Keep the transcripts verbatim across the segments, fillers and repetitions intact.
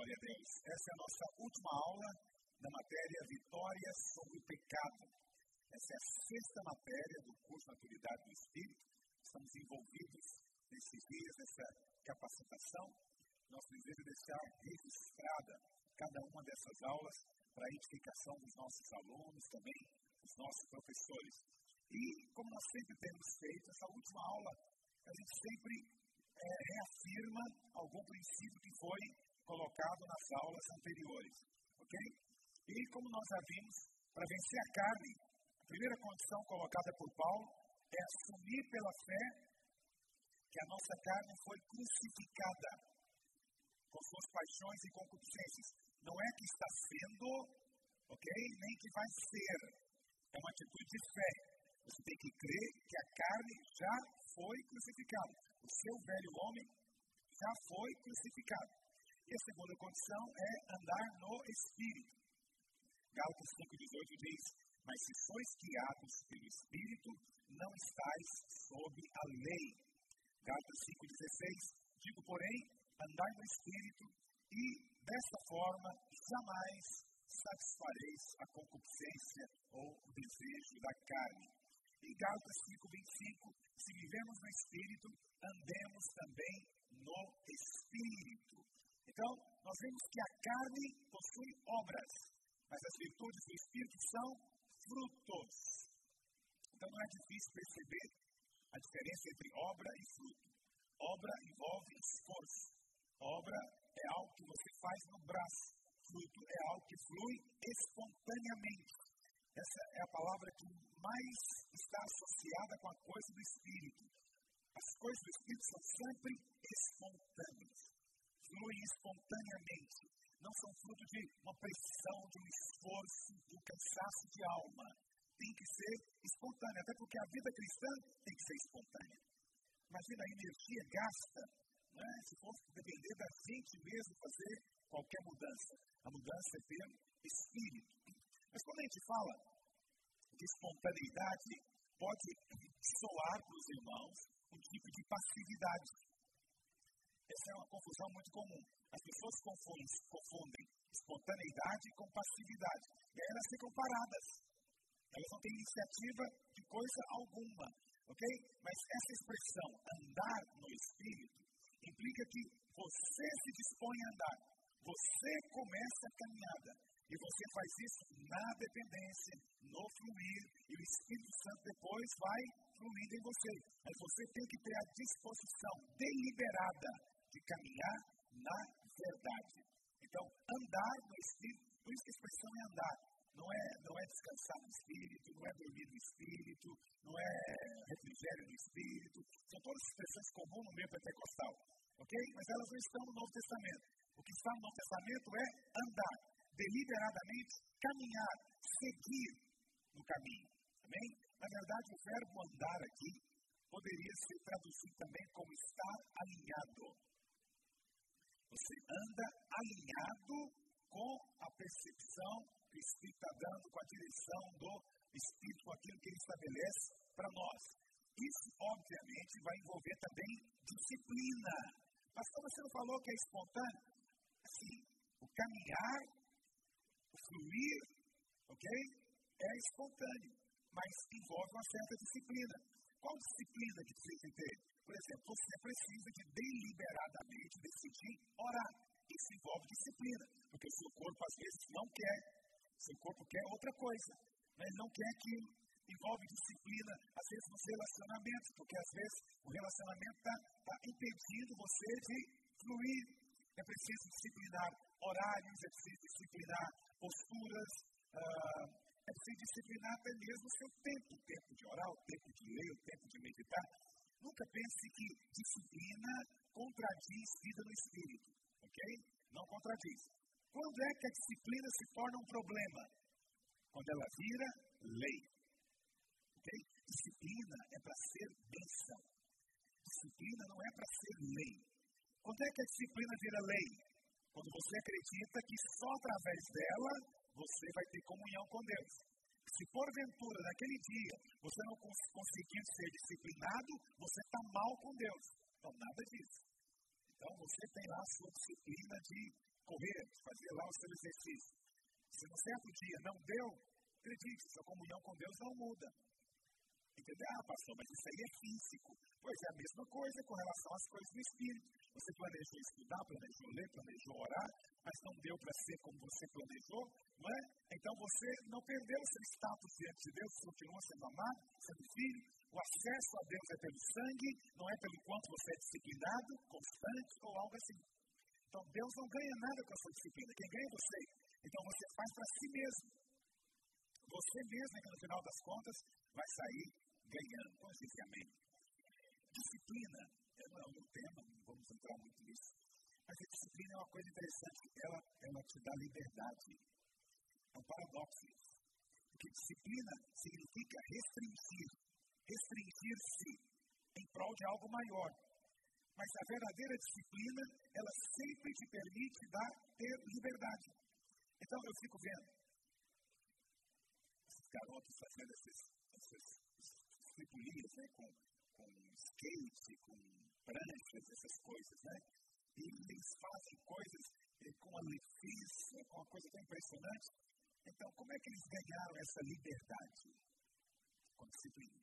Glória a Deus. Essa é a nossa última aula da matéria Vitória sobre o Pecado. Essa é a sexta matéria do curso Maturidade do Espírito. Estamos envolvidos nesses dias nessa capacitação. Nosso desejo é deixar registrada cada uma dessas aulas para a edificação dos nossos alunos, também dos nossos professores. E, como nós sempre temos feito, essa última aula, a gente sempre é, reafirma algum princípio que foi colocado nas aulas anteriores. Ok? E, como nós já vimos, para vencer a carne, a primeira condição colocada por Paulo é assumir pela fé que a nossa carne foi crucificada com suas paixões e concupiscências. Não é que está sendo, ok? Nem que vai ser. É uma atitude de fé. Você tem que crer que a carne já foi crucificada. O seu velho homem já foi crucificado. E a segunda condição é andar no Espírito. Gálatas cinco, dezoito diz: mas se sois guiados pelo Espírito, não estáis sob a lei. Gálatas cinco, dezesseis, digo, porém, andai no Espírito e, desta forma, jamais satisfareis a concupiscência ou o desejo da carne. E Gálatas cinco, vinte e cinco, se vivemos no Espírito, andemos também no Espírito. Então, nós vemos que a carne possui obras, mas as virtudes do Espírito são frutos. Então, não é difícil perceber a diferença entre obra e fruto. Obra envolve esforço. Obra é algo que você faz no braço. Fruto é algo que flui espontaneamente. Essa é a palavra que mais está associada com a coisa do Espírito. As coisas do Espírito são sempre espontâneas. Fluem espontaneamente. Não são fruto de uma pressão, de um esforço, de um cansaço de alma. Tem que ser espontânea, até porque a vida cristã tem que ser espontânea. Imagina a energia gasta, né? Se fosse depender da gente mesmo fazer qualquer mudança. A mudança é pelo Espírito. Mas quando a gente fala de espontaneidade, pode soar para os irmãos um tipo de passividade. Essa é uma confusão muito comum. As pessoas confundem, confundem espontaneidade com passividade. E aí elas ficam paradas. Elas não têm iniciativa de coisa alguma. Ok? Mas essa expressão, andar no Espírito, implica que você se dispõe a andar. Você começa a caminhada. E você faz isso na dependência, no fluir. E o Espírito Santo depois vai fluir em você. Mas você tem que ter a disposição deliberada de caminhar na verdade. Então, andar no Espírito, por isso que a expressão é andar. Não é, não é descansar no Espírito, não é dormir no Espírito, não é refrigério no Espírito. São todas expressões comuns no meio pentecostal. Ok? Mas elas não estão no Novo Testamento. O que está no Novo Testamento é andar, deliberadamente caminhar, seguir no caminho. Amém? Na verdade, o verbo andar aqui poderia ser traduzido também como estar alinhado. Você anda alinhado com a percepção que o Espírito está dando, com a direção do Espírito, com aquilo que ele estabelece para nós. Isso, obviamente, vai envolver também disciplina. Pastor, você não falou que é espontâneo? Assim, o caminhar, o fluir, ok? É espontâneo, mas envolve uma certa disciplina. Qual disciplina que precisa ter? Por exemplo, você precisa de deliberadamente decidir orar. Isso envolve disciplina, porque o seu corpo às vezes não quer. O seu corpo quer outra coisa, mas não quer aquilo. Envolve disciplina, às vezes nos relacionamentos, porque às vezes o relacionamento está tá impedindo você de fluir. É preciso disciplinar horários, é preciso disciplinar posturas, uh, é preciso disciplinar até mesmo o seu tempo. O tempo de orar, o tempo de ler, o tempo de meditar. Nunca pense que disciplina contradiz vida no Espírito. Ok? Não contradiz. Quando é que a disciplina se torna um problema? Quando ela vira lei. Ok? Disciplina é para ser bênção. Disciplina não é para ser lei. Quando é que a disciplina vira lei? Quando você acredita que só através dela você vai ter comunhão com Deus. Se porventura, naquele dia, você não cons- conseguir ser disciplinado, você está mal com Deus. Então, nada disso. Então, você tem lá a sua disciplina de correr, fazer lá o seu exercício. Se no certo dia não deu, acredite, sua comunhão com Deus não muda. Entendeu? Ah, pastor, mas isso aí é físico. Pois é a mesma coisa com relação às coisas do Espírito. Você planejou estudar, planejou ler, planejou orar, mas não deu para ser como você planejou, não é? Então você não perdeu o seu status diante de Deus, você continua sendo amado, sendo filho. O acesso a Deus é pelo sangue, não é pelo quanto você é disciplinado, constante ou algo assim. Então Deus não ganha nada com a sua disciplina, quem ganha é você. Então você faz para si mesmo. Você mesmo é que no final das contas vai sair ganhando. Como eu disse, amém. Disciplina, não é o meu tema, não vamos entrar muito nisso. Mas a disciplina é uma coisa interessante, ela, ela te dá liberdade. É um paradoxo isso. Porque disciplina significa restringir, restringir-se em prol de algo maior. Mas a verdadeira disciplina, ela sempre te permite dar, ter liberdade. Então eu fico vendo esses garotos fazendo essas, essas disciplinas, né, com, com skate, com pranchas, essas coisas, né? E eles fazem coisas eh, com uma leveza, com uma coisa tão impressionante. Então, como é que eles ganharam essa liberdade? Com disciplina.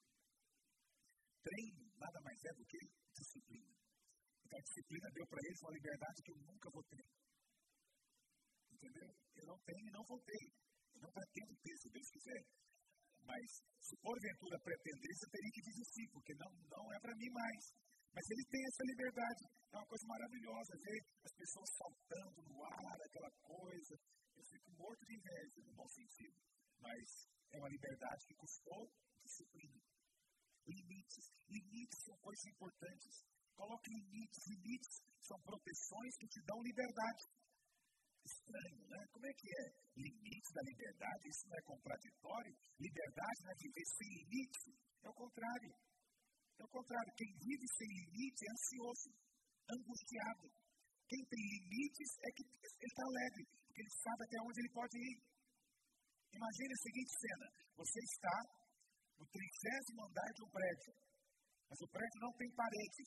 Treino nada mais é do que disciplina. Então, a disciplina deu para eles uma liberdade que eu nunca vou ter. Entendeu? Eu não tenho e não vou ter. Eu não pretendo ter, se Deus quiser. Mas, se porventura pretender, você teria que desistir, porque não, não é para mim mais. Mas ele tem essa liberdade. É uma coisa maravilhosa ver as pessoas saltando no ar, aquela coisa. Eu fico morto de inveja, no bom sentido. Mas é uma liberdade que custou disciplina. Limites. Limites são coisas importantes. Coloque limites. Limites são proteções que te dão liberdade. Estranho, né? Como é que é? Limites da liberdade, isso não é contraditório? Liberdade não é viver sem limite? É o contrário. É o contrário. Quem vive sem limite é ansioso, angustiado. Quem tem limites é que ele está alegre, porque ele sabe até onde ele pode ir. Imagine a seguinte cena. Você está no trigésimo andar de um prédio, mas o prédio não tem paredes.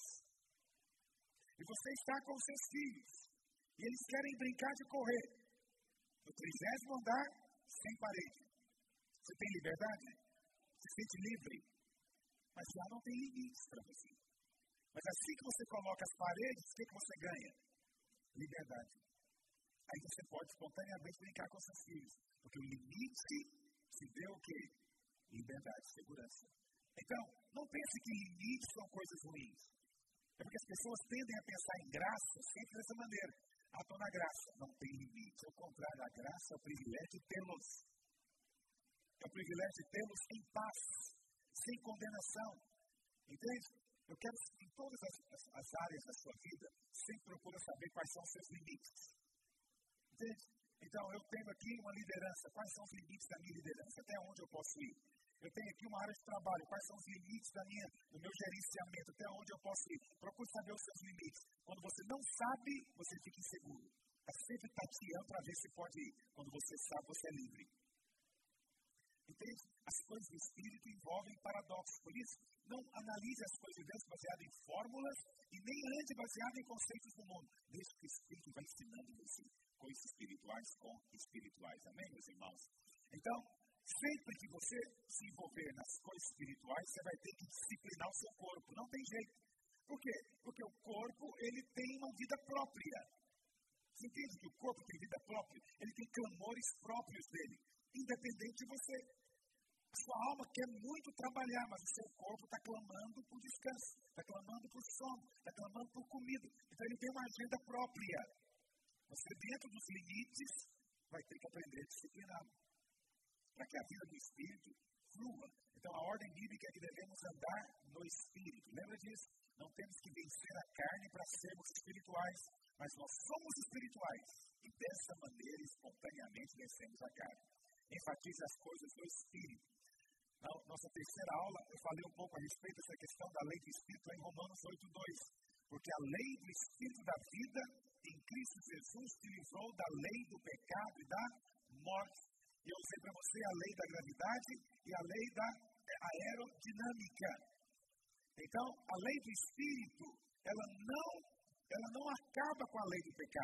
E você está com os seus filhos. E eles querem brincar de correr. No trigésimo andar, sem parede. Você tem liberdade? Você se sente livre? Mas lá não tem limites para você. Mas assim que você coloca as paredes, o que, que você ganha? Liberdade. Aí você pode espontaneamente brincar com seus filhos. Porque o limite te deu o quê? Liberdade, segurança. Então, não pense que limites são coisas ruins. É porque as pessoas tendem a pensar em graça sempre dessa maneira. Ah, estou na graça. Não tem limite. Ao contrário, a graça é o privilégio de tê-los. É o privilégio de tê-los em paz, sem condenação. Entende? Eu quero, em todas as, as, as áreas da sua vida, sempre procura saber quais são os seus limites. Entende? Então, eu tenho aqui uma liderança. Quais são os limites da minha liderança? Até onde eu posso ir? Eu tenho aqui uma área de trabalho. Quais são os limites da minha, do meu gerenciamento? Até onde eu posso ir? Procure saber os seus limites. Quando você não sabe, você fica inseguro. Está sempre tateando para ver se pode ir. Quando você sabe, você é livre. Entende? As coisas do Espírito envolvem paradoxos. Por isso, não analise as coisas de Deus baseadas em fórmulas e nem ande baseado em conceitos do mundo. Deixe que o Espírito vai ensinando você coisas espirituais com espirituais. Amém, meus irmãos? Então, sempre que você se envolver nas coisas espirituais, você vai ter que disciplinar o seu corpo. Não tem jeito. Por quê? Porque o corpo, ele tem uma vida própria. Você entende que o corpo tem vida própria? Ele tem clamores próprios dele, independente de você. A sua alma quer muito trabalhar, mas o seu corpo está clamando por descanso, está clamando por sono, está clamando por comida. Então ele tem uma agenda própria. Você, dentro dos limites, vai ter que aprender a discipliná-lo. Para que a vida do Espírito flua. Então, a ordem bíblica é que devemos andar no Espírito. Lembra disso? Não temos que vencer a carne para sermos espirituais, mas nós somos espirituais. E dessa maneira, espontaneamente, vencemos a carne. Enfatize as coisas do Espírito. Na nossa terceira aula, eu falei um pouco a respeito dessa questão da lei do Espírito em Romanos oito, dois. Porque a lei do Espírito da vida em Cristo Jesus te livrou da lei do pecado e da morte. E eu usei para você a lei da gravidade e a lei da aerodinâmica. Então, a lei do Espírito, ela não, ela não acaba com a lei do pecado.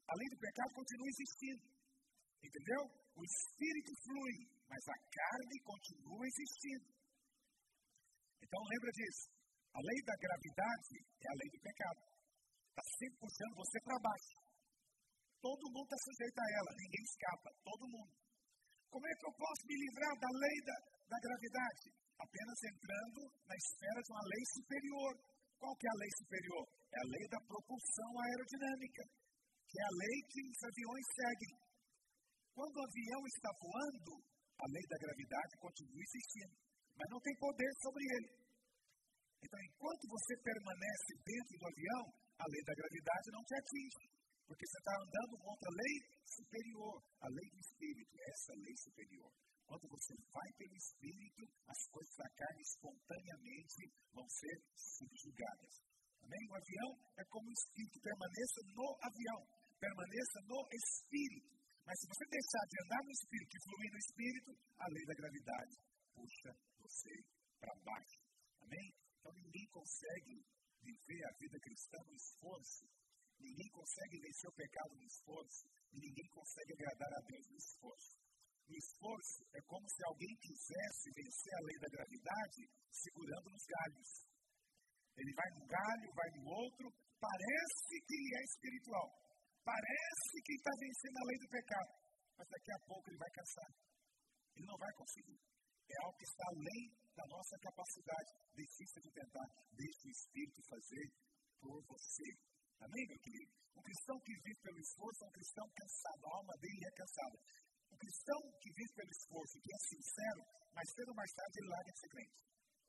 a lei do pecado continua existindo. Entendeu? O espírito flui, mas a carne continua existindo. Então lembra disso. A lei da gravidade é a lei do pecado. Está sempre puxando você para baixo. Todo mundo está sujeito a ela, ninguém escapa, todo mundo. Como é que eu posso me livrar da lei da, da gravidade? Apenas entrando na esfera de uma lei superior. Qual que é a lei superior? É a lei da propulsão aerodinâmica, que é a lei que os aviões seguem. Quando o avião está voando, a lei da gravidade continua existindo, mas não tem poder sobre ele. Então, enquanto você permanece dentro do avião, a lei da gravidade não te atinge, porque você está andando contra a lei superior, a lei do Espírito, essa lei superior. Quando você vai pelo Espírito, as coisas da carne espontaneamente vão ser subjugadas. Amém? O avião é como o Espírito, permaneça no avião, permaneça no Espírito. Mas se você deixar de andar no Espírito e fluir no Espírito, a lei da gravidade puxa você para baixo. Amém? Então ninguém consegue viver a vida cristã no esforço. Ninguém consegue vencer o pecado no esforço. E ninguém consegue agradar a Deus no esforço. No esforço é como se alguém quisesse vencer a lei da gravidade segurando nos galhos. Ele vai num galho, vai no outro, parece que é espiritual. Parece que está vencendo a lei do pecado. Mas daqui a pouco ele vai cansar. Ele não vai conseguir. É algo que está além da nossa capacidade. Difícil de tentar. Deixe o Espírito fazer por você. Amém, meu querido? Um cristão que vive pelo esforço é um cristão cansado. A alma dele é cansada. Um cristão que vive pelo esforço, que é sincero, mas cedo ou mais tarde ele larga de ser crente.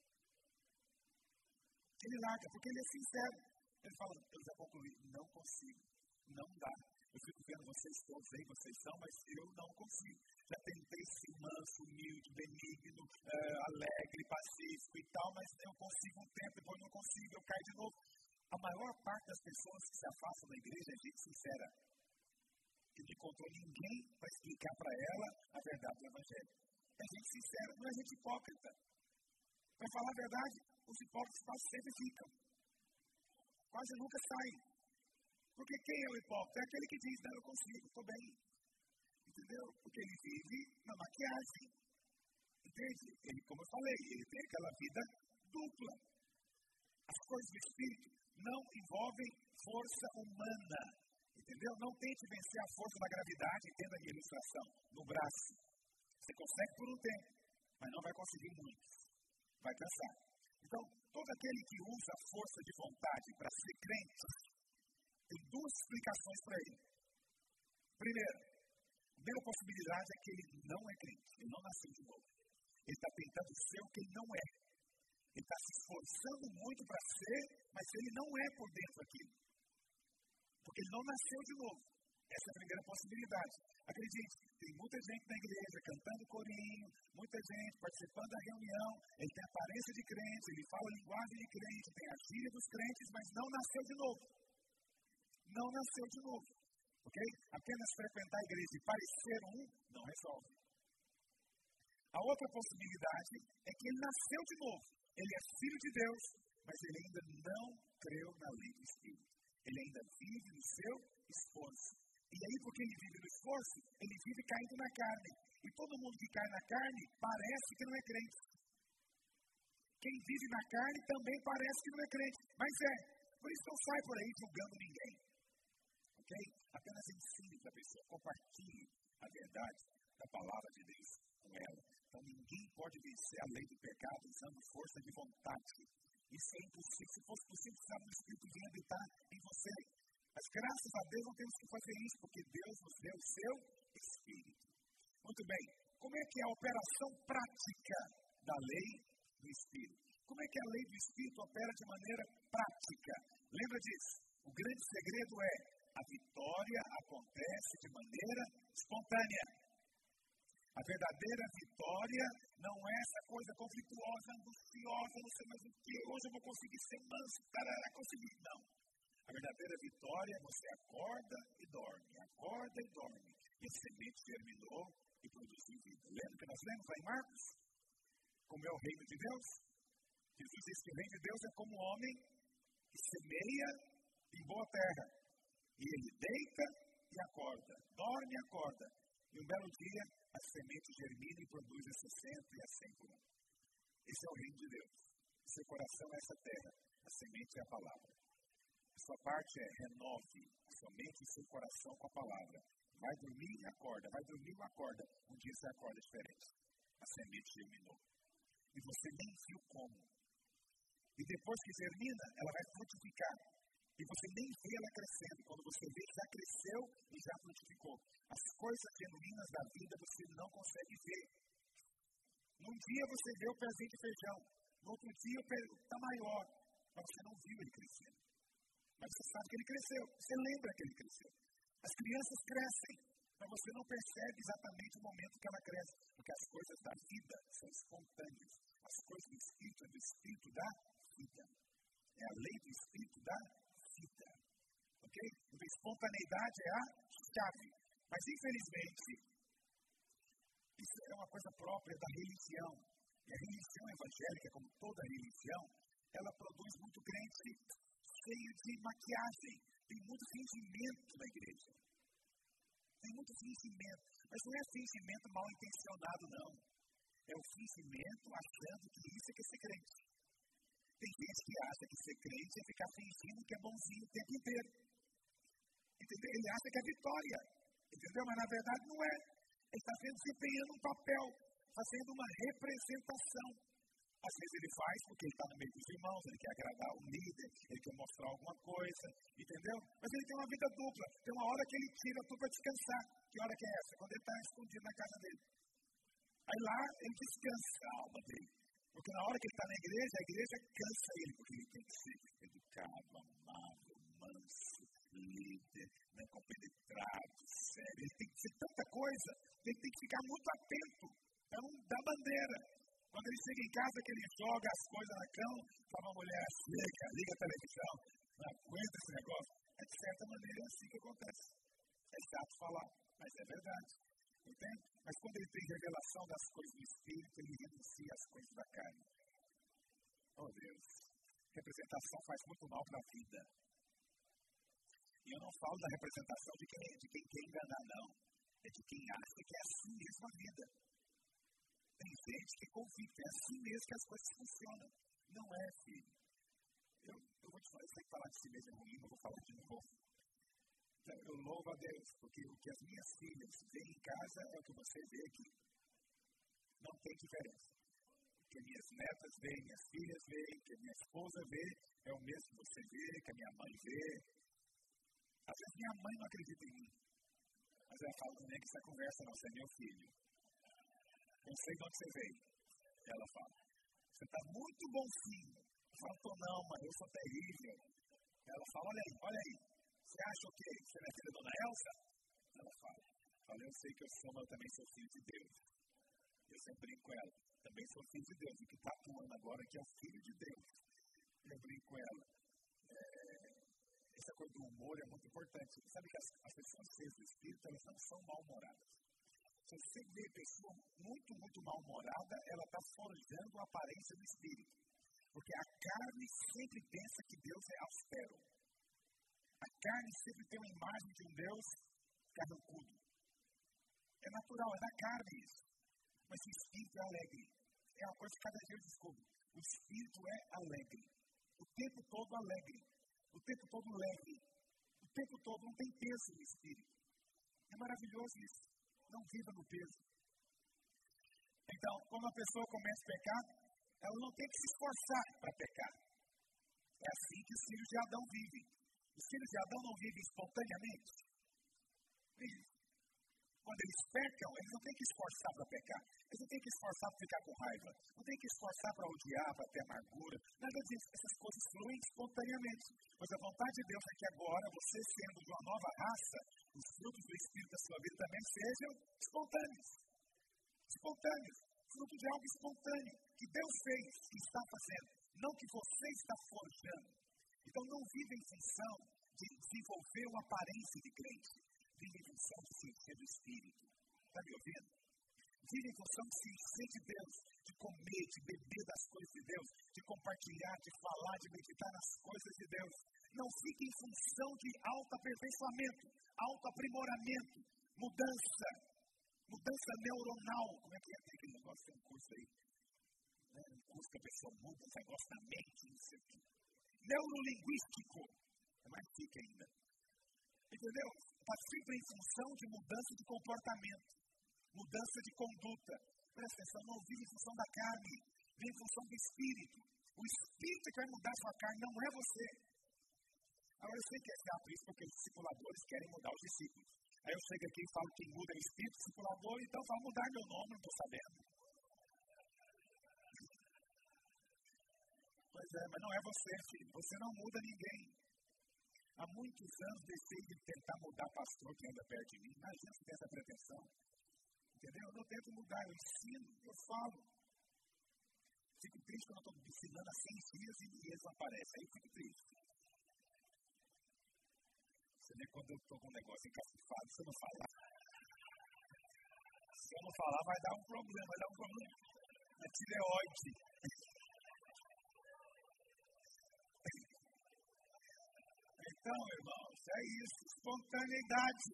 Ele larga, porque ele é sincero. Ele fala, eu já concluí, não consigo, não dá. Eu fico vendo vocês todos aí, vocês são, mas eu não consigo. Já tentei ser manso, humilde, benigno, uh, alegre, pacífico e tal, mas eu consigo um tempo, depois não consigo, eu caio de novo. A maior parte das pessoas que se afastam da igreja é gente sincera. Que não encontrou ninguém para explicar para ela a verdade do Evangelho. É gente sincera, não é gente hipócrita. Para falar a verdade, os hipócritas quase sempre ficam. Quase nunca saem. Porque quem é o hipócrita? É aquele que diz, não, eu consigo, estou bem. Entendeu? Porque ele vive na maquiagem. Entende? Ele, como eu falei, ele tem aquela vida dupla. As coisas do Espírito não envolvem força humana. Entendeu? Não tente vencer a força da gravidade, entenda a minha ilustração, no braço. Você consegue por um tempo, mas não vai conseguir muito. Vai cansar. Então, todo aquele que usa a força de vontade para ser crente, tem duas explicações para ele. Primeiro, a primeira possibilidade é que ele não é crente, ele não nasceu de novo. Ele está tentando ser o que ele não é. Ele está se esforçando muito para ser, mas ele não é por dentro aquilo. Porque ele não nasceu de novo. Essa é a primeira possibilidade. Acredite, tem muita gente na igreja cantando corinho, muita gente participando da reunião, ele tem aparência de crente, ele fala a linguagem de crente, tem a gíria dos crentes, mas não nasceu de novo. Não nasceu de novo. Ok? Apenas frequentar a igreja e parecer um, não resolve. A outra possibilidade é que ele nasceu de novo. Ele é filho de Deus, mas ele ainda não creu na lei do Espírito. Ele ainda vive no seu esforço. E aí, porque ele vive no esforço, ele vive caindo na carne. E todo mundo que cai na carne parece que não é crente. Quem vive na carne também parece que não é crente. Mas é. Por isso não sai por aí julgando ninguém. Ok? Apenas ensine para a pessoa. Compartilhe a verdade da palavra de Deus com ela. Então ninguém pode vencer a lei do pecado usando força de vontade. Isso é impossível. Se fosse possível, precisava do Espírito vir habitar em você. Mas graças a Deus não temos que fazer isso, porque Deus nos deu o seu Espírito. Muito bem. Como é que é a operação prática da lei do Espírito? Como é que a lei do Espírito opera de maneira prática? Lembra disso? O grande segredo é a vitória acontece de maneira espontânea. A verdadeira vitória não é essa coisa conflituosa, angustiosa, não sei mais o que. Hoje eu vou conseguir ser manso, tarará, conseguir. Não. A verdadeira vitória é você acorda e dorme, acorda e dorme. E a semente germinou e produziu vida. Lembra que nós lemos lá em Marcos? Como é o reino de Deus? Jesus diz que o reino de Deus é como um homem que semeia em boa terra. E ele deita e dorme e acorda. E um belo dia, a semente germina e produz a sessenta e a cem por um. Esse é o reino de Deus. Seu coração é essa terra. A semente é a palavra. A sua parte é renove a sua mente e seu coração com a palavra. Vai dormir e acorda. Vai dormir e acorda. Um dia você acorda diferente. A semente germinou. E você nem viu como. E depois que germina, ela vai frutificar. E você nem vê ela crescendo. Quando você vê, já cresceu e já frutificou. As coisas genuínas da vida você não consegue ver. Num dia você vê o pezinho de feijão. No outro dia o pé está maior. Mas você não viu ele crescendo. Mas você sabe que ele cresceu. Você lembra que ele cresceu. As crianças crescem. Mas você não percebe exatamente o momento que ela cresce. Porque as coisas da vida são espontâneas. As coisas do Espírito é do Espírito da vida. É a lei do Espírito da vida. Ok? Então, espontaneidade é a chave. Mas, infelizmente, isso é uma coisa própria da religião. E a religião evangélica, como toda religião, ela produz muito crente cheio de maquiagem. Tem muito fingimento na igreja. Tem muito fingimento. Mas não é fingimento mal intencionado, não. É o fingimento achando que isso é que é ser crente. Tem gente que acha que ser crente é ficar fingindo que é bonzinho o tempo inteiro. Entendeu? Ele acha que é vitória. Entendeu? Mas na verdade não é. Ele está desempenhando um papel, fazendo uma representação. Às vezes ele faz porque ele está no meio dos irmãos, ele quer agradar o líder, ele quer mostrar alguma coisa, entendeu? Mas ele tem uma vida dupla. Tem uma hora que ele tira tudo para descansar. Que hora que é essa? Quando ele está escondido na casa dele. Aí lá ele descansa a alma dele. Porque na hora que ele está na igreja, a igreja cansa ele, porque ele tem que ser educado, amável, manso, líder, né, compenetrado, sério. Ele tem que ser tanta coisa, ele tem que ficar muito atento para não dar bandeira. Quando ele chega em casa, que ele joga as coisas na cama, fala a mulher, liga, liga a televisão, não aguenta esse negócio. É de certa maneira é assim que acontece. É chato falar, mas é verdade. Entende? Mas quando ele tem revelação das coisas do Espírito, ele renuncia às coisas da carne. Oh Deus, representação faz muito mal para a vida. E eu não falo da representação de quem, de quem quer enganar, não. É de quem acha que é assim mesmo a vida. Tem gente que convicta, é assim mesmo que as coisas funcionam. Não é, filho. Eu, eu vou te falar, eu sei que falar de si mesmo é ruim, eu vou falar de novo. Então, eu louvo a Deus, porque o que as minhas filhas veem em casa é o que você vê aqui. Não tem diferença. O que minhas netas veem, minhas filhas veem, o que minha esposa vê, é o mesmo que você vê, que a minha mãe vê. Às vezes minha mãe não acredita em mim. Mas ela fala, não é que essa conversa não, você é meu filho. Eu sei de onde você veio. Ela fala, você está muito bonzinho. Eu falo, tô não, mãe, eu sou terrível. Ela fala, olha aí, olha aí. Você acha o quê? Você não é filha da dona Elsa? Ela fala, fala, eu sei que eu sou, mas eu também sou filho de Deus. Eu sempre brinco com ela, também sou filho de Deus. O que está atuando agora aqui é o filho de Deus. Eu brinco com ela. É, essa coisa do humor é muito importante. Você sabe que as, as pessoas cheias do Espírito, elas não são mal-humoradas. Se você vê a pessoa muito, muito mal-humorada, ela está forjando a aparência do Espírito. Porque a carne sempre pensa que Deus é austero. A carne sempre tem uma imagem de um Deus carrancudo. É natural, é da carne isso. Mas o Espírito é alegre. É uma coisa que cada dia eu descubro. O Espírito é alegre. O tempo todo alegre. O tempo todo leve. O tempo todo não tem peso no Espírito. É maravilhoso isso. Não viva no peso. Então, quando a pessoa começa a pecar, ela não tem que se esforçar para pecar. É assim que os filhos de Adão vivem. Os filhos de Adão não vivem espontaneamente. Quando eles pecam, eles não têm que esforçar para pecar. Eles não têm que esforçar para ficar com raiva. Não têm que esforçar para odiar, para ter amargura. Nada disso. Essas coisas fluem espontaneamente. Mas a vontade de Deus é que agora, você sendo de uma nova raça, os frutos do Espírito da sua vida também sejam espontâneos. Espontâneos. Fruto de algo espontâneo. Que Deus fez e está fazendo. Não que você está forjando. Então não vive em função de desenvolver uma aparência de crente. Vive em função de se encher do Espírito. Está me ouvindo? Vive em função de se encher de Deus, de comer, de beber das coisas de Deus, de compartilhar, de falar, de meditar nas coisas de Deus. Não fique em função de autoaperfeiçoamento, autoaprimoramento, mudança, mudança neuronal. Como é que é aquele negócio? Tem um curso aí, né? Um curso que a pessoa muda um negócio na mente, não sei o quê. Neurolinguístico. É mais chique ainda. Entendeu? Está sempre em função de mudança de comportamento, mudança de conduta. Presta atenção, não vive em função da carne, vive em função do espírito. O espírito que vai mudar a sua carne não é você. Agora eu sei que é chato isso porque os discipuladores querem mudar os discípulos. Aí eu chego aqui e falo que muda o espírito, discipulador, então vai mudar meu nome, não estou sabendo. Pois é, mas não é você, filho. Você não muda ninguém. Há muitos anos deixei de tentar mudar pastor que anda perto de mim. Imagina se tem essa pretensão. Entendeu? Eu não tento mudar, eu ensino, eu falo. Fico triste quando eu estou ensinando há seis dias e eles não aparecem. Aí eu fico triste. Você vê quando eu estou com um negócio encafufado, se eu não falar. Se eu não falar, vai dar um problema, vai dar um problema. É tireoide. Então, irmãos, é isso, espontaneidade.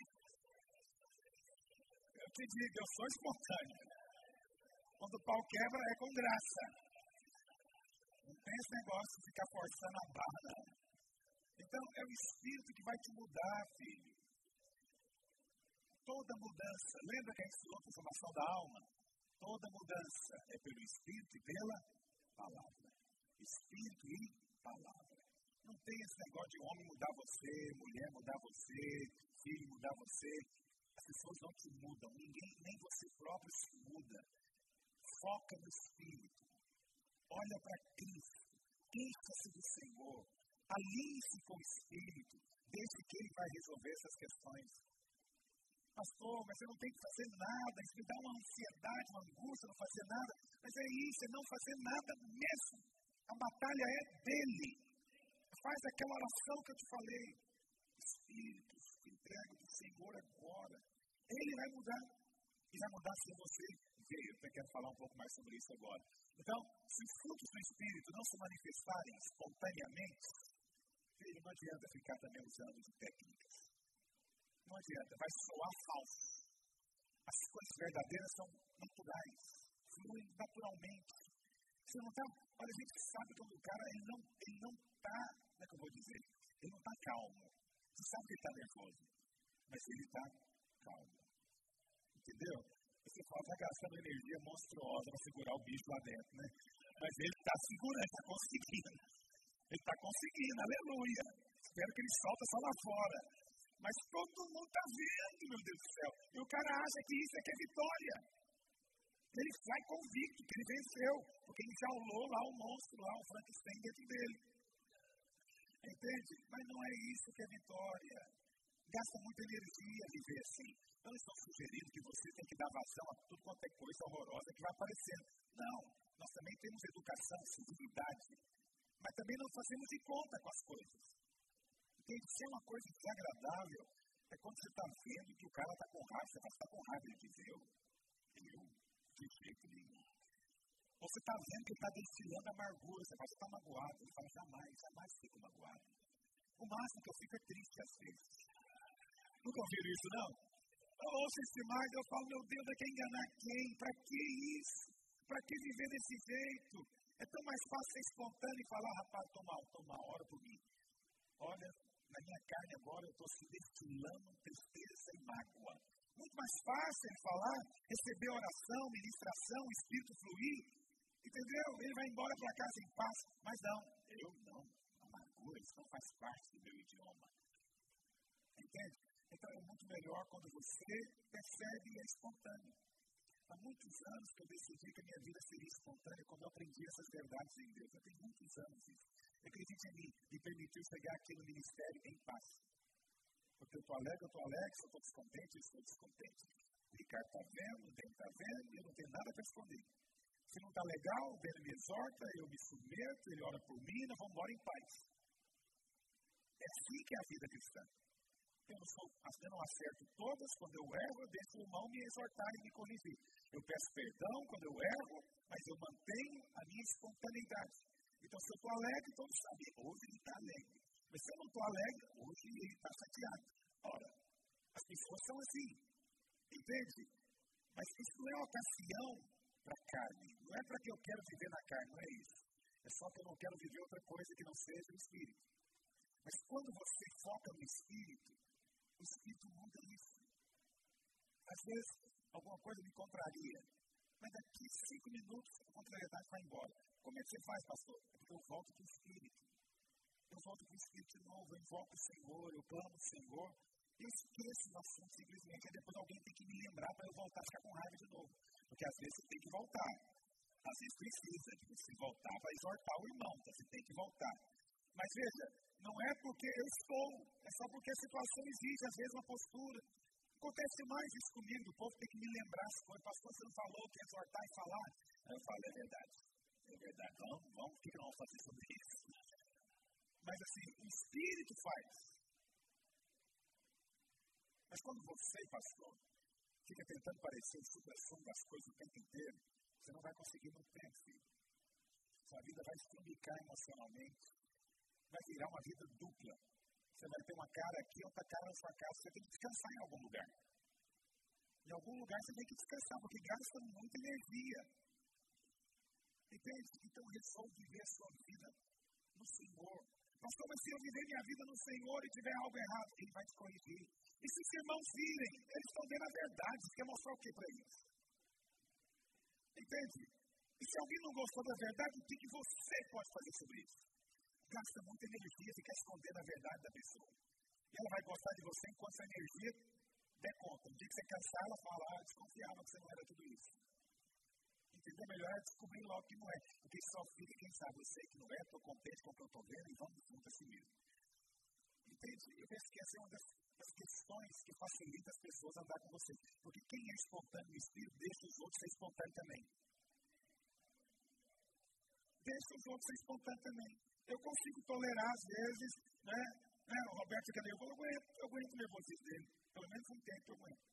Eu te digo, eu sou espontâneo. Quando o pau quebra, é com graça. Não tem esse negócio de ficar forçando a barra, não. Então, é o Espírito que vai te mudar, filho. Toda mudança, lembra que a gente falou da transformação da alma? Toda mudança é pelo Espírito e pela palavra. Espírito e palavra. Não tem esse negócio de homem mudar você, mulher mudar você, filho mudar você. As pessoas não te mudam, ninguém, nem você próprio se muda. Foca no Espírito. Olha para Cristo. Queixa-se do Senhor. Alinhe-se com o Espírito. Desde que Ele vai resolver essas questões. Pastor, mas eu não tenho que fazer nada. Isso me dá uma ansiedade, uma angústia, não fazer nada. Mas é isso, é não fazer nada mesmo. A batalha é dele. Faz aquela oração que eu te falei. Espírito, entrega do Senhor agora. Ele vai mudar. E vai mudar se você veio. Eu quero falar um pouco mais sobre isso agora. Então, se os frutos do Espírito não se manifestarem espontaneamente, filho, não adianta ficar também usando de técnicas. Não adianta, vai soar falso. As coisas verdadeiras são naturais, fluem naturalmente. Você não está, olha, a gente sabe quando o cara ele não está, ele não tá, como é que eu vou dizer? Ele não está calmo. Você sabe que ele está nervoso, mas ele está calmo. Entendeu? Você fala, está gastando energia monstruosa para segurar o bicho lá dentro, né? Mas ele está segurando, está conseguindo. Ele está conseguindo, aleluia. Espero que ele solta só lá fora. Mas todo mundo está vendo, meu Deus do céu. E o cara acha que isso aqui é vitória. Ele sai convicto que ele venceu, porque ele jaulou lá o monstro, lá o Frankenstein dentro dele. Entende? Mas não é isso que é vitória. Gasta muita energia viver assim. Não estou sugerindo que você tem que dar vazão a tudo quanto é coisa horrorosa que vai aparecendo. Não. Nós também temos educação, civilidade. Mas também não fazemos de conta com as coisas. Entende? Se é uma coisa desagradável, é quando você está vendo que o cara está com raiva, você fala, está com raiva, ele diz, eu, eu, de jeito nenhum. Ou você está vendo que ele está destilando amargura, você fala, você está magoado, ele fala, jamais, jamais fico magoado. O máximo que eu fico é triste às vezes. Nunca ouviram isso, não? Eu ouço isso demais, eu falo, meu Deus, é que enganar quem? Para que isso? Para que viver desse jeito? É tão mais fácil ser espontâneo e falar, rapaz, tô mal, tô mal, ora por mim. Olha, na minha carne agora eu estou se destilando tristeza e mágoa. Muito mais fácil ele falar, receber oração, ministração, o Espírito fluir. Entendeu? Ele vai embora para casa em paz. Mas não, eu não. Amargura, isso não faz parte do meu idioma. Entende? Então é muito melhor quando você percebe e é espontâneo. Há muitos anos que eu decidi que a minha vida seria espontânea quando eu aprendi essas verdades em Deus. Eu tenho muitos anos isso. Acredite em mim, me permitiu chegar aqui no ministério em paz. Porque eu estou alegre, eu estou alegre, se eu estou descontente, eu estou descontente. O Ricardo está vendo, o Dente está vendo, e eu não tenho nada para esconder. Se não está legal, ele me exorta, eu me submeto, ele ora por mim, nós vamos embora em paz. É assim que é a vida cristã. Eu não, sou, eu não acerto todas, quando eu erro, eu deixo o irmão me exortar e me corrigir. Eu peço perdão quando eu erro, mas eu mantenho a minha espontaneidade. Então, se eu estou alegre, todos sabem, hoje ele está alegre. Mas se eu não estou alegre, hoje ele está chateado. Ora, as pessoas são assim. Entende? Mas isso não é ocasião para a carne. Não é para que eu quero viver na carne, não é isso. É só que eu não quero viver outra coisa que não seja o Espírito. Mas quando você foca no Espírito, o Espírito muda isso. Às vezes, alguma coisa me contraria. Mas daqui cinco minutos, a contrariedade vai embora. Como é que você faz, pastor? É porque eu volto para o Espírito. Eu volto para o Espírito de novo, eu invoco o Senhor, eu clamo o Senhor. Eu esqueço do assunto simplesmente. Aí depois alguém tem que me lembrar para eu voltar a ficar com raiva de novo. Porque às vezes você tem que voltar. Às vezes precisa de você voltar para exortar o irmão. Então você tem que voltar. Mas veja, não é porque eu estou. É só porque a situação exige, às vezes, uma postura. Acontece mais isso comigo. O povo tem que me lembrar as coisas. Pastor, você não falou que exortar e falar? Aí eu falo, é verdade. É verdade. Vamos, vamos, o que nós vamos fazer sobre isso? Mas assim, o Espírito faz. Mas quando você, pastor, fica tentando parecer o supra-sumo das coisas o tempo inteiro, você não vai conseguir muito tempo, filho. Sua vida vai se complicar emocionalmente. Vai virar uma vida dupla. Você vai ter uma cara aqui, outra cara na sua casa. Você tem que descansar em algum lugar. Em algum lugar você tem que descansar, porque gasta muita energia. Entende? Então resolve viver a sua vida no Senhor. Pastor, mas se eu viver minha vida no Senhor e tiver algo errado, Ele vai te corrigir. E se os irmãos virem, eles estão vendo a verdade. Você quer mostrar o que para eles? Entende? E se alguém não gostou da verdade, o que você pode fazer sobre isso? Gasta muita energia ficar escondendo a verdade da pessoa. E ela vai gostar de você enquanto essa energia der conta. No dia que você cansar, ela fala, ah, desconfiava que você não era tudo isso. Entendeu? Melhor é descobrir logo que não é. Porque só fica quem sabe, eu sei que não é, estou contente com o que eu estou vendo e vamos junto assim mesmo. Entende? Eu penso que essa é uma das, das questões que facilita as pessoas a andar com você. Porque quem é espontâneo no Espírito, deixa os outros ser espontâneos também. Deixa os outros ser espontâneos também. Eu consigo tolerar, às vezes, né? né? O Roberto fica nervoso, eu aguento, eu aguento o nervosismo dele. Pelo menos um tempo eu aguento.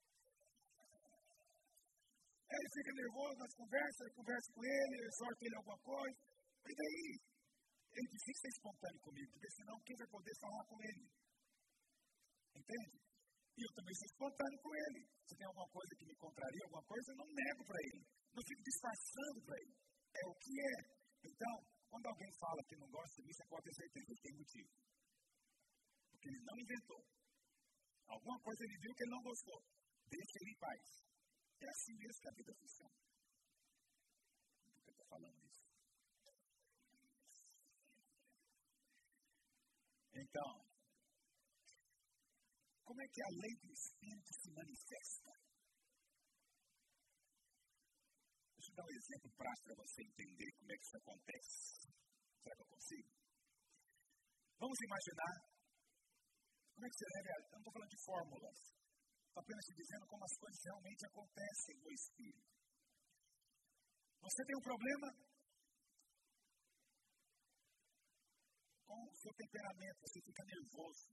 Aí ele fica nervoso nas conversas, eu converso com ele, eu exorto ele alguma coisa. E daí? Ele precisa ser espontâneo comigo, porque senão quem vai poder falar com ele? Entende? E eu também sou espontâneo com ele. Se tem alguma coisa que me contraria, alguma coisa, eu não nego para ele. Não fico disfarçando para ele. É o que é. Então, quando alguém fala que não gosta de mim, você pode ter certeza que tem motivo. Porque ele não inventou. Alguma coisa ele viu que ele não gostou. Deixa ele em paz. É assim mesmo que a vida funciona. Por que eu estou falando isso? Então, como é que a lei do Espírito se manifesta? Deixa eu dar um exemplo prático para você entender como é que isso acontece. Será que eu consigo? Vamos imaginar como é que você deve... Eu não estou falando de fórmulas. Estou apenas te dizendo como as coisas realmente acontecem no Espírito. Você tem um problema com o seu temperamento, você fica nervoso.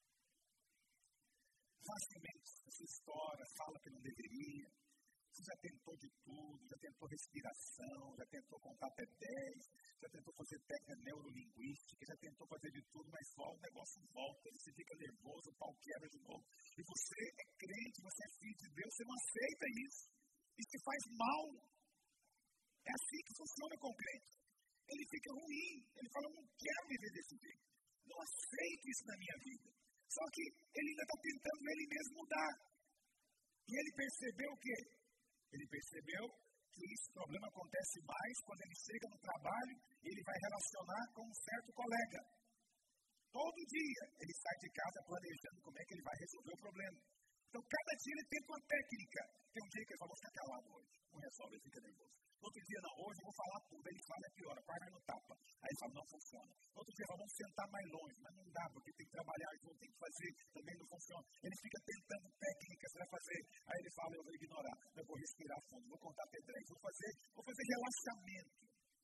Facilmente você estoura, fala que não deveria. Você já tentou de tudo, já tentou respiração, já tentou contar até dez, já tentou fazer técnica neurolinguística, já tentou fazer de tudo, mas só o negócio volta, você fica nervoso, o pau quebra de novo. E você é crente, você é filho de Deus, você não aceita isso. Isso te faz mal. É assim que funciona com o crente. Ele fica ruim, ele fala, eu não quero viver desse jeito. Não aceito isso na minha vida. Só que ele ainda está tentando ele mesmo mudar. E ele percebeu o quê? Ele percebeu que esse problema acontece mais quando ele chega no trabalho e ele vai relacionar com um certo colega. Todo dia ele sai de casa planejando como é que ele vai resolver o problema. Então, cada dia ele tenta uma técnica. Tem um dia que ele fala, vou ficar calado hoje. Não resolve, ele fica nervoso. Outro dia, não, hoje eu vou falar tudo. Ele fala, é pior, a parte no tapa. Aí ele fala, não funciona. Outro dia, vamos sentar mais longe. Mas não dá, porque tem que trabalhar, então tem que fazer, também não funciona. Ele fica tentando técnicas para fazer. Aí ele fala, eu vou ignorar. Eu vou respirar fundo, vou contar até dez. Vou fazer, vou fazer relaxamento.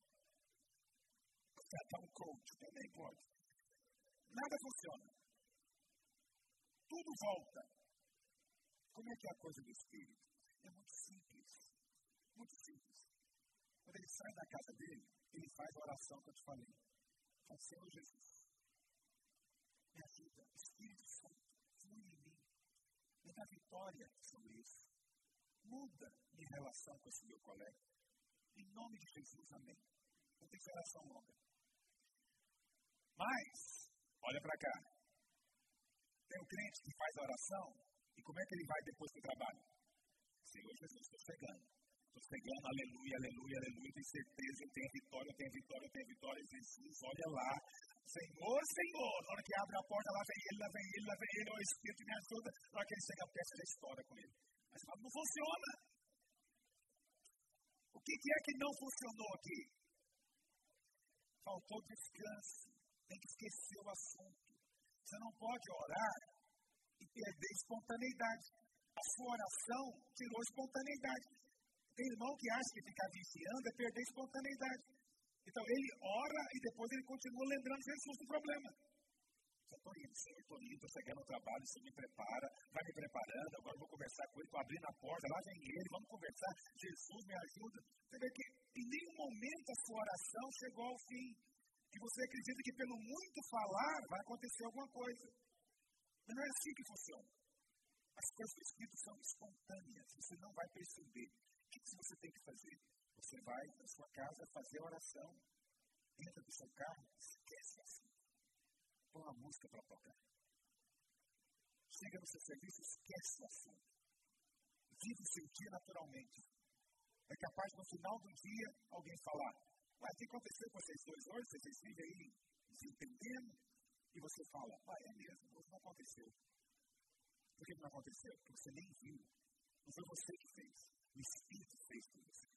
Vou tratar um coach, também pode. Nada funciona. Tudo volta. Como é que é a coisa do Espírito? É muito simples. Muito simples. Quando ele sai da casa dele, ele faz a oração que eu te falei. Fala, Senhor Jesus, me ajuda. Espírito Santo, flui em mim. Me dá vitória sobre isso. Muda minha relação com esse meu colega. Em nome de Jesus, amém. Não tem geração longa. Mas, olha para cá. Tem um crente que faz a oração, e como é que ele vai depois do trabalho? Senhor Jesus, estou chegando. Estou chegando, aleluia, aleluia, aleluia. Tenho certeza, eu tenho a vitória, eu tenho a vitória, eu tenho a vitória. Jesus, olha lá. Senhor, Senhor. Na hora que abre a porta, lá vem ele, lá vem ele, lá vem ele. O Espírito me ajuda. Na hora que ele chega, a peça já estoura com ele. Mas fala, não funciona. O que, que é que não funcionou aqui? Faltou descanso. Tem que esquecer o assunto. Você não pode orar e perder espontaneidade. A sua oração tirou espontaneidade. Tem irmão que acha que ficar vigiando é perder espontaneidade. Então ele ora e depois ele continua lembrando Jesus do problema. Eu estou indo, Senhor, estou indo, estou chegando ao trabalho, o Senhor me prepara, vai me preparando, agora eu vou conversar com ele, estou abrindo a porta, lá vem ele, vamos conversar, Jesus me ajuda. Você vê que em nenhum momento a sua oração chegou ao fim. Que você acredita que pelo muito falar vai acontecer alguma coisa. Mas não é assim que funciona. As coisas do Espírito são espontâneas, você não vai perceber. O que você tem que fazer? Você vai na sua casa fazer a oração, entra no seu carro, esquece assim. Põe uma música para tocar. Chega no seu serviço, esquece o assunto. Vive o seu dia naturalmente. É capaz no final do dia alguém falar, mas o que aconteceu com vocês dois hoje? Vocês vivem aí desentendendo? E você fala, ah, é mesmo, hoje não aconteceu. Por que não aconteceu? Porque você nem viu. Não foi você que fez. O Espírito fez por você.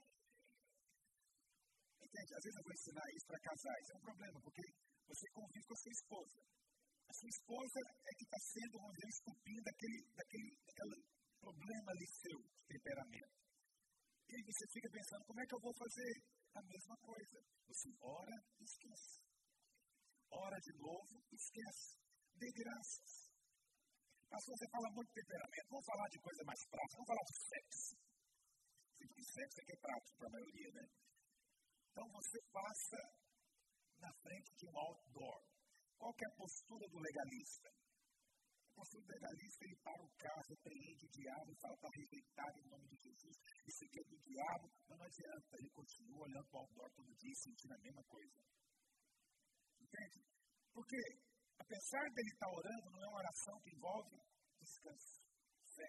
Entende? Às vezes eu vou ensinar isso para casais. É um problema, porque você convive com a sua esposa. A sua esposa é que está sendo, vamos dizer, esculpindo daquele, daquele, daquele problema ali seu, de temperamento. E aí você fica pensando, como é que eu vou fazer a mesma coisa? Você ora e esquece. Ora de novo e esquece. Dê graças. Pastor, você fala muito de temperamento. Vamos falar de coisa mais prática. Vamos falar de sexo. De sexo é que é prático para a maioria, né? Então você passa na frente de um outdoor. Qual que é a postura do legalista? A postura do legalista, ele para o carro, repreende o diabo e fala para rejeitar em nome de Jesus. Isso aqui é do diabo, mas não adianta. Ele continua olhando para o outdoor todo dia e sentindo a mesma coisa. Entende? Porque, apesar dele estar orando, não é uma oração que envolve descanso, fé.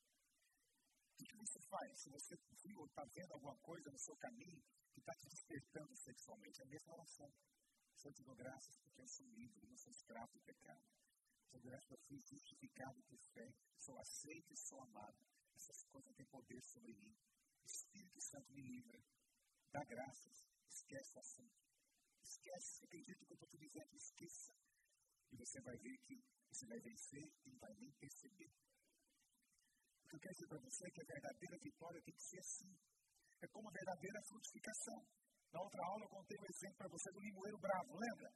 O que você faz? Se você viu ou está vendo alguma coisa no seu caminho que está te despertando sexualmente, é a mesma oração. Senhor, te dou graças porque eu sou livre, eu não sou escravo do pecado. Te dou graças porque eu fui justificado por fé, sou aceito e sou amado. Essas coisas têm poder sobre mim. O Espírito Santo me livra. Dá graças. Esquece o assunto. Esquece. Acredita no que eu estou te dizendo. Esqueça. E você vai ver que você vai vencer e não vai nem perceber. O que eu quero dizer para você é que a verdadeira vitória tem que ser assim. É como a verdadeira frutificação. Na outra aula eu contei um exemplo para você do limoeiro bravo, lembra?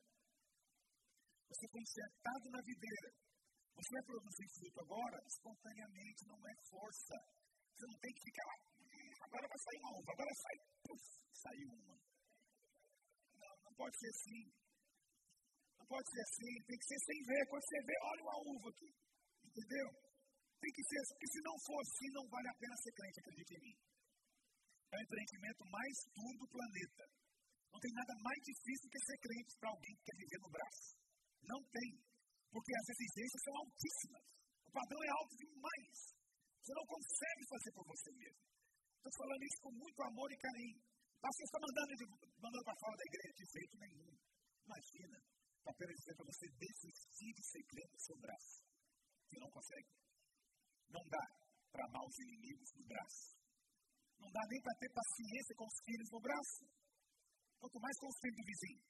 Você foi insertado na videira. Você vai produzir fruto agora, espontaneamente, não é força. Você não tem que ficar lá, agora vai sair uma uva, agora sai, puf, saiu uma. Não, não pode ser assim. Não pode ser assim, tem que ser sem ver. Quando você vê, olha uma uva aqui. Entendeu? Tem que ser assim, porque se não for assim, não vale a pena ser crente, acredite em mim. É o empreendimento mais duro do planeta. Não tem nada mais difícil que ser crente para alguém que quer viver no braço. Não tem. Porque as exigências são altíssimas. O padrão é alto demais. Você não consegue fazer por você mesmo. Estou falando isso com muito amor e carinho. Pastor, você está mandando, mandando para fora da igreja de jeito nenhum. Imagina. Está apenas dizendo para você desistir de ser crente no seu braço. Você não consegue. Não dá para amar os inimigos no braço. Não dá nem para ter paciência com os filhos no braço. Quanto mais com os filhos do vizinho.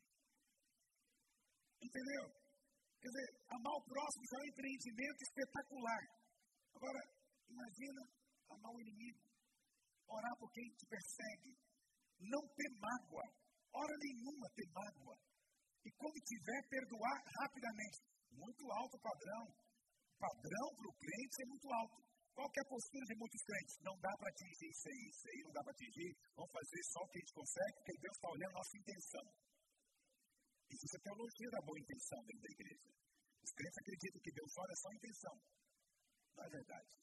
Entendeu? Quer dizer, amar o próximo já é um empreendimento espetacular. Agora, imagina amar o inimigo. Orar por quem te persegue. Não ter mágoa. Hora nenhuma ter mágoa. E quando tiver, perdoar rapidamente. Muito alto o padrão. O padrão para o crente é muito alto. Qual que é a postura de muitos crentes? Não dá para atingir isso aí, isso aí não dá para atingir. Vamos fazer só o que a gente consegue, porque Deus está olhando a nossa intenção. Isso é a teologia da boa intenção dentro da igreja. Os crentes acreditam que Deus olha só a intenção. Não é verdade. Deus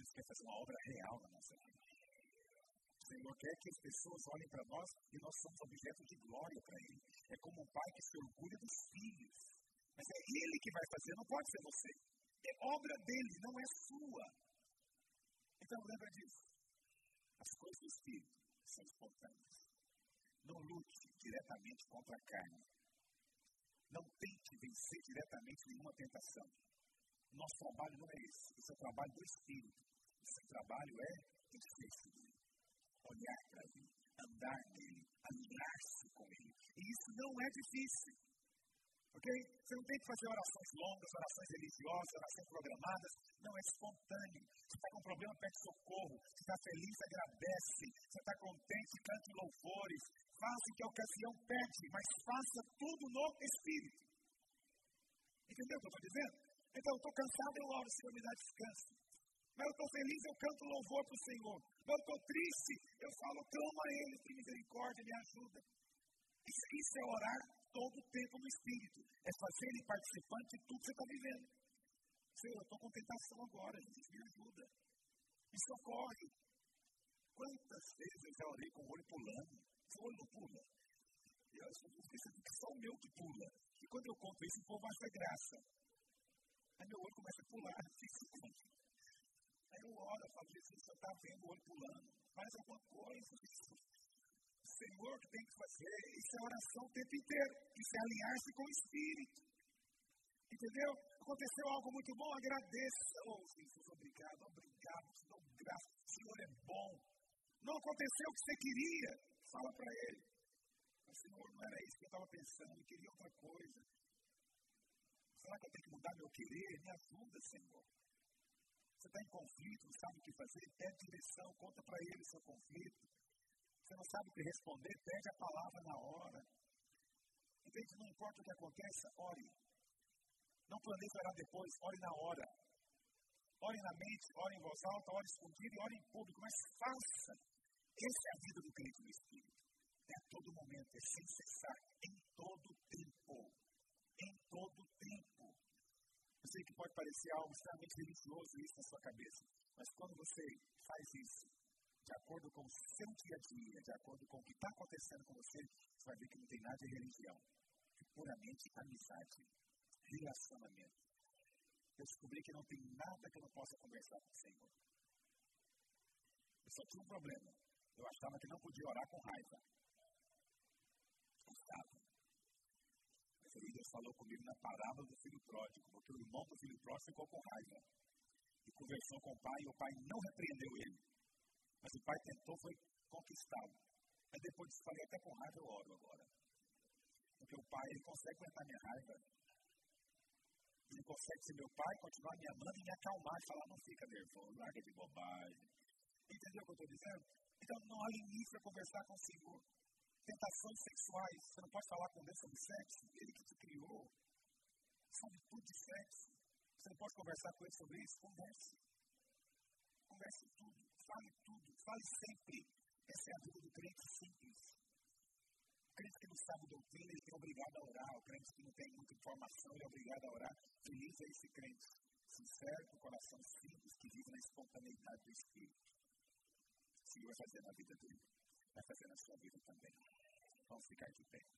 Deus quer fazer uma obra real na nossa vida. O Senhor quer que as pessoas olhem para nós e nós somos objeto de glória para Ele. É como um pai que se orgulha dos filhos. Mas é Ele que vai fazer, não pode ser você. É obra dele, não é sua. Então lembra disso. As coisas do Espírito são espontâneas. Não lute diretamente contra a carne. Não tente vencer diretamente nenhuma tentação. Nosso trabalho não é esse. Esse é o trabalho do Espírito. O seu trabalho é encher-se dele, olhar para ele, andar nele, alinhar-se com ele. E isso não é difícil. Ok? Você não tem que fazer orações longas, orações religiosas, orações programadas. Não, é espontâneo. Você está com um problema, pede socorro. Você está feliz, agradece. Você está contente, cante louvores. Faça o que a ocasião pede, mas faça tudo no Espírito. Entendeu o que eu estou dizendo? Então, eu estou cansado, eu oro, Senhor, me dá descanso. Mas eu estou feliz, eu canto louvor para o Senhor. Mas eu estou triste, eu falo, clamo a Ele, tem misericórdia, me ajuda. Isso, isso é orar todo o tempo no Espírito. É fazer Ele participante de tudo que você está vivendo. Senhor, eu estou com tentação agora, Jesus, me ajuda. Me socorre. Quantas vezes eu já orei com o olho pulando? O olho não pula. E eu estou pensando que só o meu que pula. E quando eu conto isso, o povo acha graça. Aí meu olho começa a pular. Aí eu oro, eu falo, Jesus, você está vendo o olho pulando. Faz alguma coisa. O Senhor que tem que fazer. Isso é oração o tempo inteiro. Isso é alinhar-se com o Espírito. Entendeu? Aconteceu algo muito bom, agradeça. Oh, Jesus, obrigado, obrigado. Te dou graça. O Senhor é bom. Não aconteceu o que você queria. Fala para Ele. Mas, Senhor, não era isso que eu estava pensando. Eu queria outra coisa. Será que eu tenho que mudar meu querer? Me ajuda, Senhor. Você está em conflito, não sabe o que fazer? Pede direção, conta para Ele o seu conflito. Você não sabe o que responder? Pede a palavra na hora. Entende? Não importa o que aconteça, ore. Não planeje orar depois, ore na hora. Ore na mente, ore em voz alta, ore escondido e ore em público, mas faça. Essa é a vida do crente no Espírito. É a todo momento, é sem cessar, em todo tempo. Em todo tempo. Eu sei que pode parecer algo extremamente religioso isso na sua cabeça, mas quando você faz isso, de acordo com o seu dia a dia, de acordo com o que está acontecendo com você, você vai ver que não tem nada de religião. É puramente amizade, relacionamento. Eu descobri que não tem nada que eu não possa conversar com o Senhor. Eu só tinha um problema. Eu achava que não podia orar com raiva. Estava. Mas aí Deus falou comigo na parábola do filho pródigo, porque o irmão do filho pródigo ficou com raiva. E conversou com o pai, e o pai não repreendeu ele. Mas o pai tentou, foi conquistá-lo. Aí depois disse, falei, até com raiva eu oro agora. Porque o pai, ele consegue aguentar minha raiva. Ele consegue ser meu pai, continuar me amando e me acalmar e falar, não fica nervoso, larga de bobagem. Entendeu o que eu estou dizendo? Então não há limite para conversar com o Senhor. Tentações sexuais, você não pode falar com Deus sobre sexo, Ele que te criou. Sobre tudo de sexo. Você não pode conversar com Ele sobre isso? Converse. Converse tudo, fale tudo, fale sempre. Essa é a vida do crente simples. O crente que não sabe doutrina, ele é obrigado a orar. O crente que não tem muita informação, ele é obrigado a orar. Feliz é esse crente sincero, com o coração simples, que vive na espontaneidade do Espírito. O Senhor vai fazer na vida dele, vai fazer na sua vida também. Vamos ficar de pé.